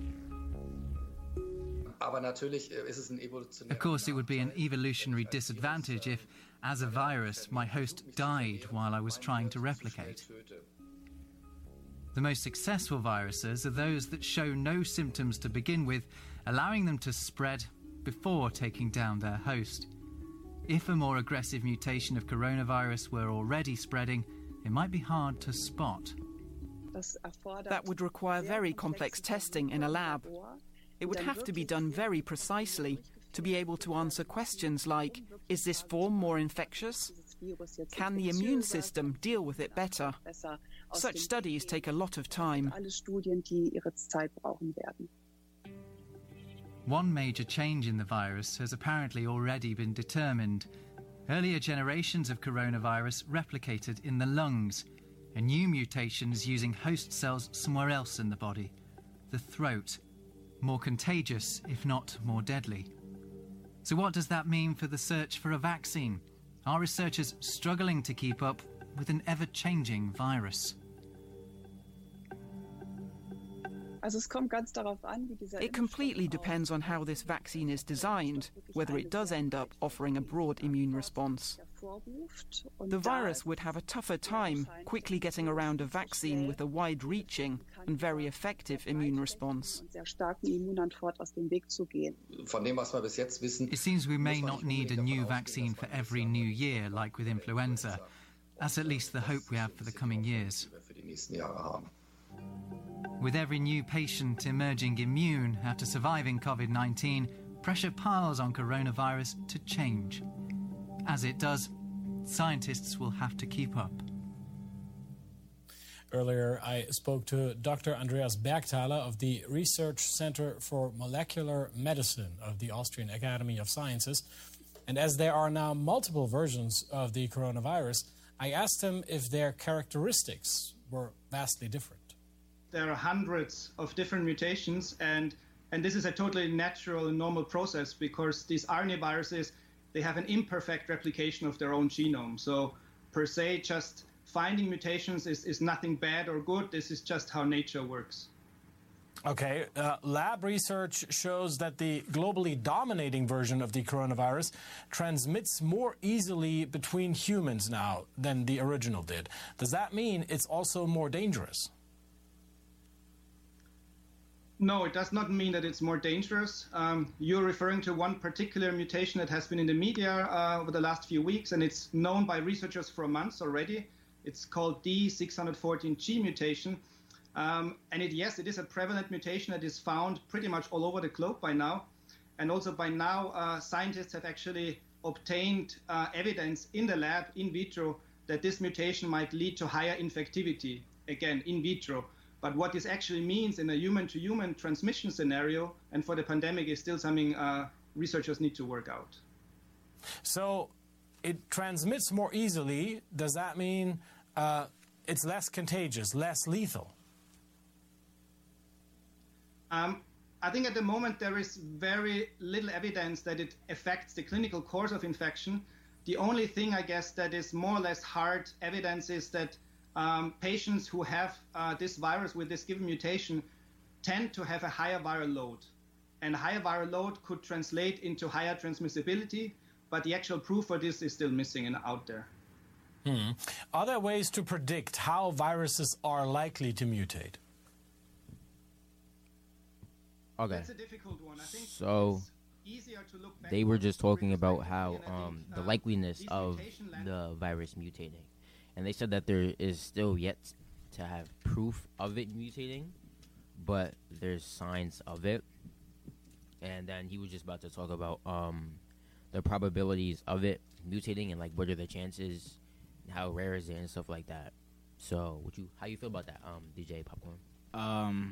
Of course, it would be an evolutionary disadvantage if, as a virus, my host died while I was trying to replicate. The most successful viruses are those that show no symptoms to begin with, allowing them to spread before taking down their host. If a more aggressive mutation of coronavirus were already spreading, it might be hard to spot. That would require very complex testing in a lab. It would have to be done very precisely to be able to answer questions like, is this form more infectious? Can the immune system deal with it better? Such studies take a lot of time. One major change in the virus has apparently already been determined. Earlier generations of coronavirus replicated in the lungs. A new mutation is using host cells somewhere else in the body, the throat. More contagious, if not more deadly. So what does that mean for the search for a vaccine? Are researchers struggling to keep up with an ever-changing virus? It completely depends on how this vaccine is designed, whether it does end up offering a broad immune response. The virus would have a tougher time quickly getting around a vaccine with a wide-reaching and very effective immune response. It seems we may not need a new vaccine for every new year, like with influenza. That's at least the hope we have for the coming years. With every new patient emerging immune after surviving COVID-19, pressure piles on coronavirus to change. As it does, scientists will have to keep up. Earlier, I spoke to Dr. Andreas Bergthaler of the Research Center for Molecular Medicine of the Austrian Academy of Sciences. And as there are now multiple versions of the coronavirus, I asked him if their characteristics were vastly different. There are hundreds of different mutations, and this is a totally natural and normal process because these RNA viruses, they have an imperfect replication of their own genome. So per se, just finding mutations is nothing bad or good. This is just how nature works. Okay, lab research shows that the globally dominating version of the coronavirus transmits more easily between humans now than the original did. Does that mean it's also more dangerous? No, it does not mean that it's more dangerous. You're referring to one particular mutation that has been in the media over the last few weeks, and it's known by researchers for months already. It's called D614G mutation. And yes, it is a prevalent mutation that is found pretty much all over the globe by now. And also by now, scientists have actually obtained evidence in the lab, in vitro, that this mutation might lead to higher infectivity, again, in vitro. But what this actually means in a human-to-human transmission scenario and for the pandemic is still something researchers need to work out. So it transmits more easily. Does that mean it's less contagious, less lethal? I think at the moment there is very little evidence that it affects the clinical course of infection. The only thing, I guess, that is more or less hard evidence is that patients who have this virus with this given mutation tend to have a higher viral load. And higher viral load could translate into higher transmissibility, but the actual proof for this is still missing and out there. Are there ways to predict how viruses are likely to mutate? Okay. That's a difficult one. I think so it's easier to look back they were just talking about how the likeliness of the virus mutating. And they said that there is still yet to have proof of it mutating, but there's signs of it. And then he was just about to talk about the probabilities of it mutating and like what are the chances, how rare is it and stuff like that. So how you feel about that, DJ Popcorn?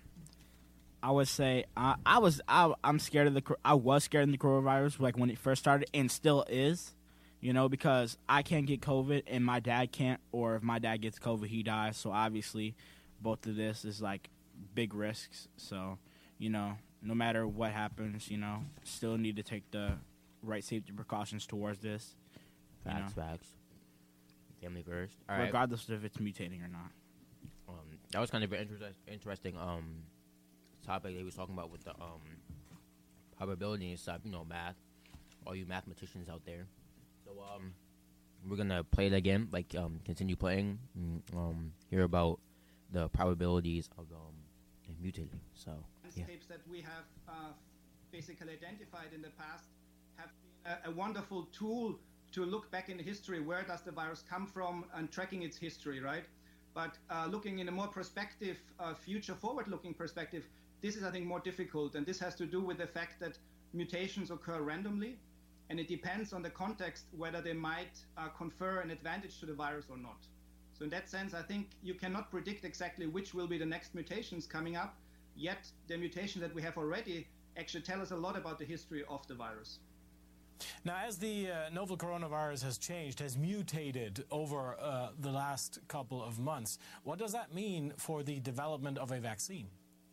I would say I'm scared of I was scared of the coronavirus like when it first started and still is, because I can't get COVID and my dad can't, or if my dad gets COVID, he dies. So obviously, both of this is like big risks. So, no matter what happens, still need to take the right safety precautions towards this. Facts. Family first. All right. Regardless if it's mutating or not. That was kind of an interesting topic they was talking about with the probability and stuff, math, all you mathematicians out there. So we're gonna play it again, continue playing, hear about the probabilities of mutating. So landscapes that we have basically identified in the past have been a wonderful tool to look back in history. Where does the virus come from, and tracking its history, right? But looking in a more prospective, future forward-looking perspective, this is, I think, more difficult, and this has to do with the fact that mutations occur randomly, and it depends on the context whether they might confer an advantage to the virus or not. So in that sense, I think you cannot predict exactly which will be the next mutations coming up, yet the mutations that we have already actually tell us a lot about the history of the virus. Now, as the novel coronavirus has mutated over the last couple of months, what does that mean for the development of a vaccine?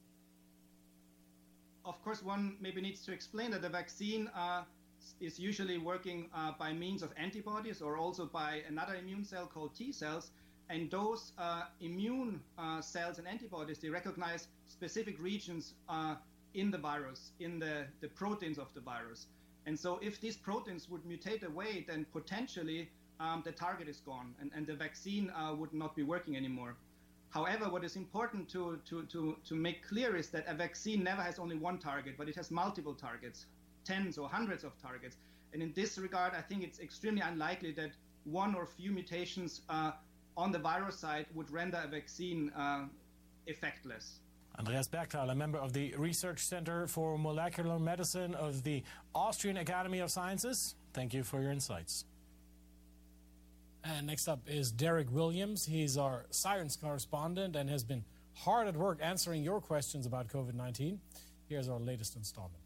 Of course, one maybe needs to explain that the vaccine is usually working by means of antibodies or also by another immune cell called T cells. And those immune cells and antibodies, they recognize specific regions in the virus, in the proteins of the virus. And so if these proteins would mutate away, then potentially the target is gone and the vaccine would not be working anymore. However, what is important to make clear is that a vaccine never has only one target, but it has multiple targets, tens or hundreds of targets. And in this regard, I think it's extremely unlikely that one or few mutations on the virus side would render a vaccine effectless. Andreas Bergthaler, member of the Research Center for Molecular Medicine of the Austrian Academy of Sciences. Thank you for your insights. And next up is Derek Williams. He's our science correspondent and has been hard at work answering your questions about COVID-19. Here's our latest installment.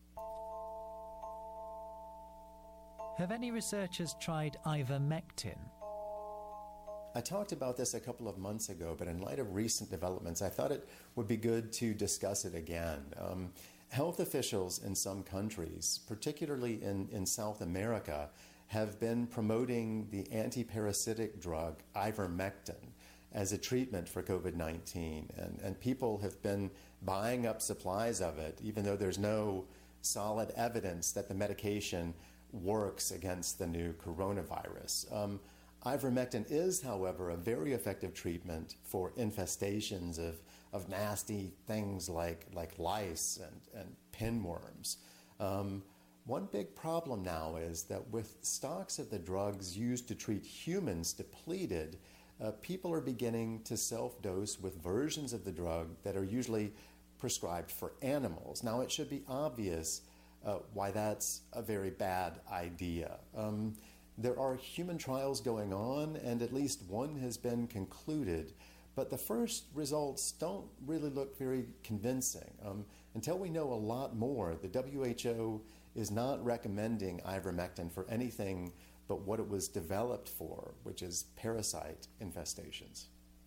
Have any researchers tried ivermectin? I talked about this a couple of months ago, but in light of recent developments, I thought it would be good to discuss it again. Health officials in some countries, particularly in South America, have been promoting the antiparasitic drug ivermectin as a treatment for COVID-19. And people have been buying up supplies of it, even though there's no solid evidence that the medication works against the new coronavirus. Ivermectin is, however, a very effective treatment for infestations of nasty things like lice and pinworms. One big problem now is that with stocks of the drugs used to treat humans depleted, people are beginning to self-dose with versions of the drug that are usually prescribed for animals. Now, it should be obvious why that's a very bad idea. There are human trials going on, and at least one has been concluded, but the first results don't really look very convincing. Until we know a lot more, the WHO is not recommending ivermectin for anything but what it was developed for, which is parasite infestations.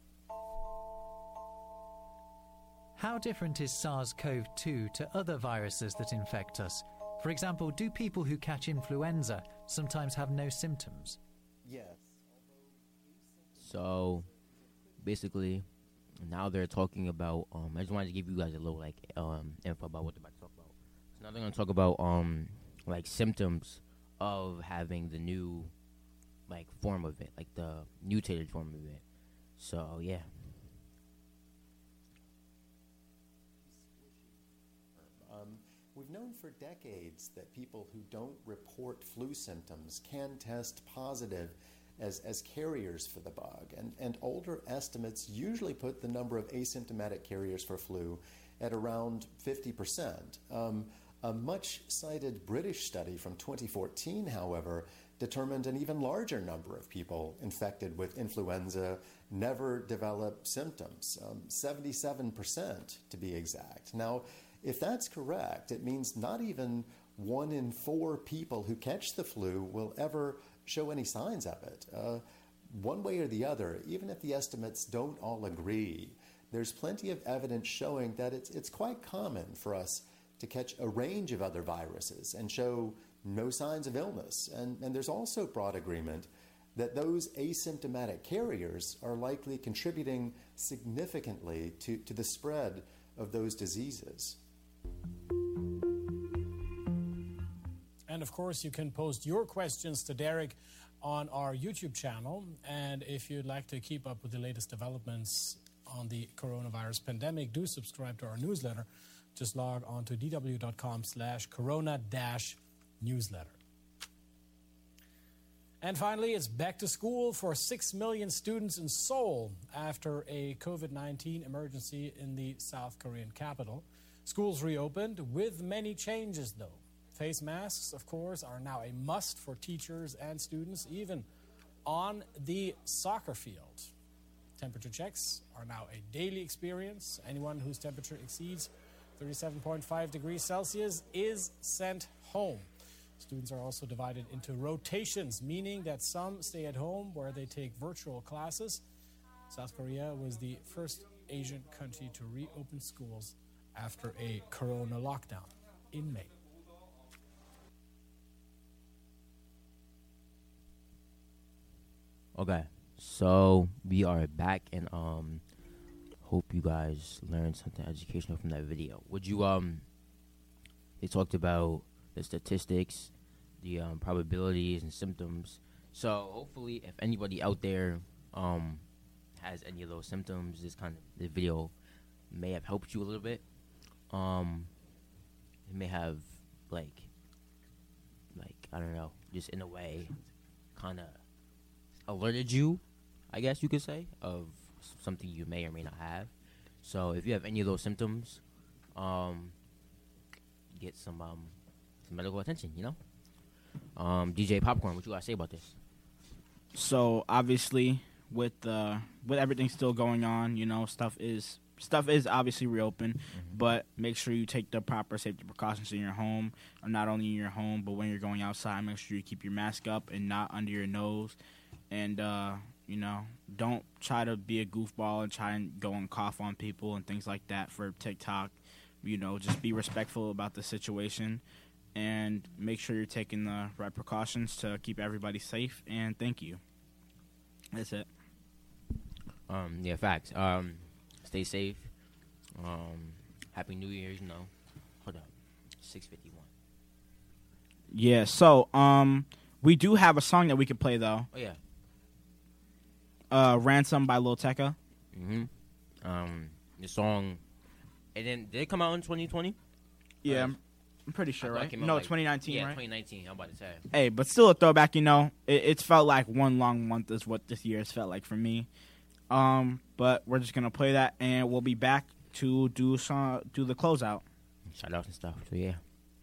How different is SARS-CoV-2 to other viruses that infect us? For example, do people who catch influenza sometimes have no symptoms? Yes. So, basically, now they're talking about, I just wanted to give you guys a little, info about what they're about to talk about. So now they're going to talk about, symptoms of having the new, form of it, the mutated form of it. So, yeah. We've known for decades that people who don't report flu symptoms can test positive as carriers for the bug, and older estimates usually put the number of asymptomatic carriers for flu at around 50%. A much-cited British study from 2014, however, determined an even larger number of people infected with influenza never develop symptoms, 77% to be exact. Now, if that's correct, it means not even 1 in 4 people who catch the flu will ever show any signs of it. One way or the other, even if the estimates don't all agree, there's plenty of evidence showing that it's quite common for us to catch a range of other viruses and show no signs of illness. And there's also broad agreement that those asymptomatic carriers are likely contributing significantly to the spread of those diseases. And of course, you can post your questions to Derek on our YouTube channel. And if you'd like to keep up with the latest developments on the coronavirus pandemic, do subscribe to our newsletter. Just log on to dw.com/corona-newsletter. And finally, it's back to school for 6 million students in Seoul after a COVID-19 emergency in the South Korean capital. Schools reopened with many changes, though. Face masks, of course, are now a must for teachers and students, even on the soccer field. Temperature checks are now a daily experience. Anyone whose temperature exceeds 37.5 degrees Celsius is sent home. Students are also divided into rotations, meaning that some stay at home where they take virtual classes. South Korea was the first Asian country to reopen schools after a corona lockdown in May. Okay, so we are back, and hope you guys learned something educational from that video. Would you they talked about the statistics, the probabilities and symptoms. So hopefully, if anybody out there has any of those symptoms, this video may have helped you a little bit. It may have I don't know, just in a way, kind of alerted you, I guess you could say, of something you may or may not have. So if you have any of those symptoms, get some medical attention, you know? DJ Popcorn, what you gotta say about this? So obviously, with everything still going on, you know, stuff is obviously reopened, but make sure you take the proper safety precautions in your home, or not only in your home, but when you're going outside, make sure you keep your mask up and not under your nose. And, you know, don't try to be a goofball and try and go and cough on people and things like that for TikTok, just be respectful about the situation and make sure you're taking the right precautions to keep everybody safe. And thank you. That's it. Yeah, facts. Stay safe. Happy New Year's. Hold up. 6:51. Yeah. So, we do have a song that we could play though. Oh yeah. "Ransom" by Lil Tecca. The song. And then did it come out in 2020? Yeah, I'm pretty sure, right? No, 2019, yeah, right? 2019. I'm about to say. Hey, but still a throwback. It's felt like one long month is what this year has felt like for me. But we're just gonna play that, and we'll be back to do the closeout. Shout outs and stuff. So yeah.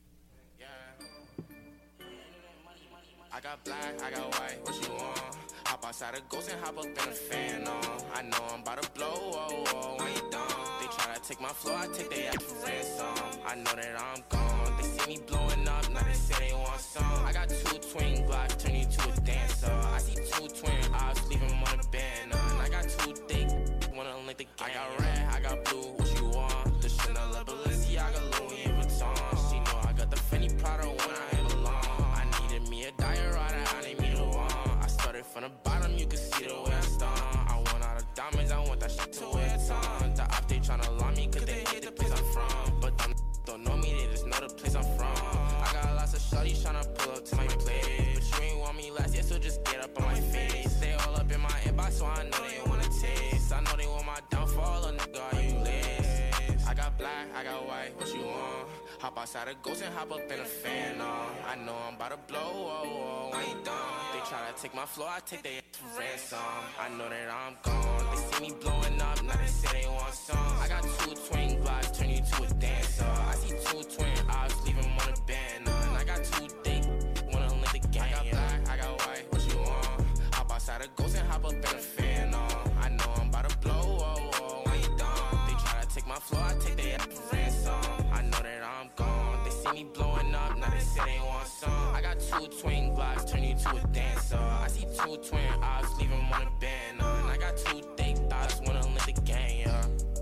I got black, I got white, what you want? Hop outside a ghost and hop up in a fan on. I know I'm about to blow, when you done. They try to take my flow, I take their ass for ransom. I know that I'm gone, they see me blowing up, now they say they want some. I got 2 twin Glocks, turn you to a dancer. I see 2 twin eyes, leave them on a band. I got 2 thick, wanna link the game. I got red, I got blue, what you want? The Chanel, Balenciaga, Louis Vuitton. She know I got the Fendi Prada when I belong. I needed me a diorama, I need me the one. I started from the bottom, you can see the way I start. I want all the diamonds, I want that shit to wear a ton. The op, they tryna lie me, cause they hate the place I'm from. But them don't know me, they just know the place I'm from. I got lots of shorties tryna pull up to my place. But you ain't want me last year, so just get up on my face. They all up in my inbox, so I know they wanna taste. I know they want my downfall, a nigga, are you list? I got black, I got white, what you want? Hop outside a ghost and hop up in a fan on. I know I'm about to blow, when you done. They try to take my flow, I take their for ransom. I know that I'm gone, they see me blowing up, now they say they want some. I got 2 twin Glocks, turn you to a dancer. I see 2 twin eyes, leave them on a band. I got 2 thick, wanna link the game. I got black, I got white, what you want? Hop outside a ghost and hop up in a fan on. I know I'm about to blow, when you done. They try to take my flow, I take their for ransom. I know that I'm gone, they see me blowing up, now they say they want some. I got 2 twin Glocks, turn you to a dancer. I see 2 twin eyes, leave them on a band. I got 2 thick thighs, wanna link the game, yeah.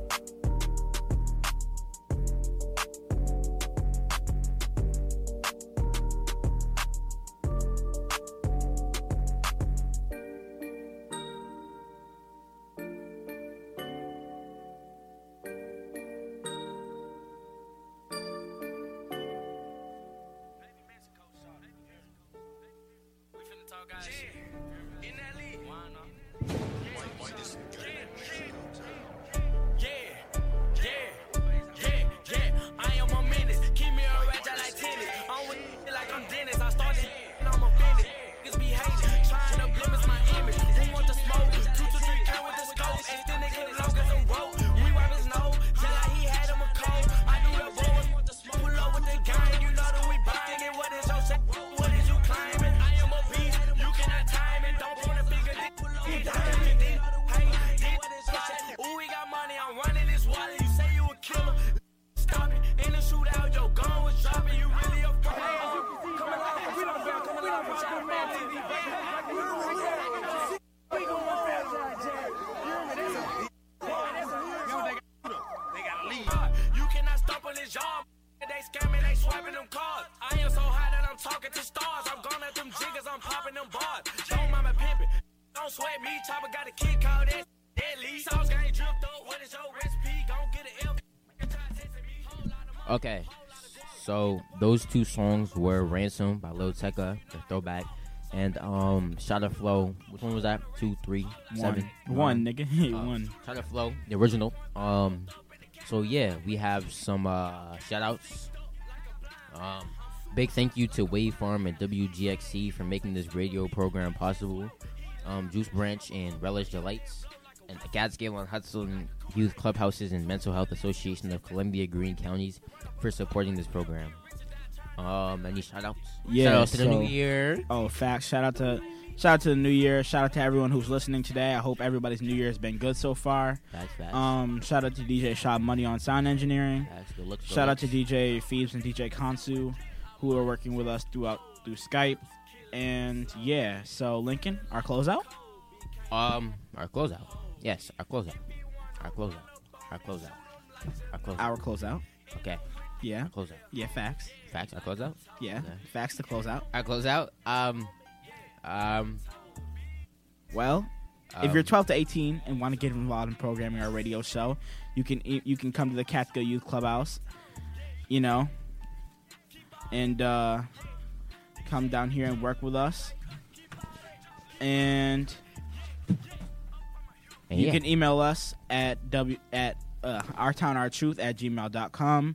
Okay, so those 2 songs were "Ransom" by Lil Tecca, the throwback, and "Shot of Flow." Which one was that? 2, 3, 7? One, nigga. One. "Shot of Flow," the original. So yeah, we have some shout outs. Big thank you to Wave Farm and WGXC for making this radio program possible. Juice Branch and Relish Delights, and the Gadscale and Hudson Youth Clubhouses and Mental Health Association of Columbia Greene Counties for supporting this program. Any shout outs? Yeah, shout outs to the new year. Oh, facts. Shout out to the new year. Shout out to everyone who's listening today. I hope everybody's new year has been good so far. Facts. Shout out to DJ Shop Money on sound engineering. Facts. Shout out to DJ Phoebes and DJ Kansu, who are working with us through Skype. And yeah, so Lincoln, our closeout. Our closeout. Yes, our closeout. Okay. Yeah. Close out. Yeah, facts. Facts. I close out. Yeah, Okay. facts to close out. I close out. Well, if you're 12 to 18 and want to get involved in programming our radio show, you can come to the Catskill Youth Clubhouse, and come down here and work with us. And you can email us at ourtownourtruth@gmail.com.